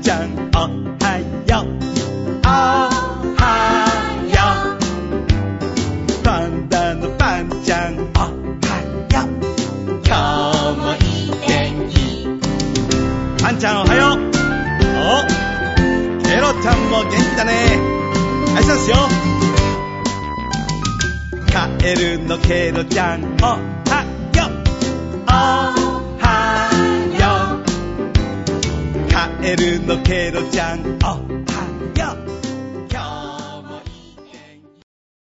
ちゃんおはようおはようパンダのパンちゃんおはよう今日もいい天気パンちゃんおはようおケロちゃんも元気だね挨拶しようカエルのケロちゃんおはようおはようカエルのケロちゃんお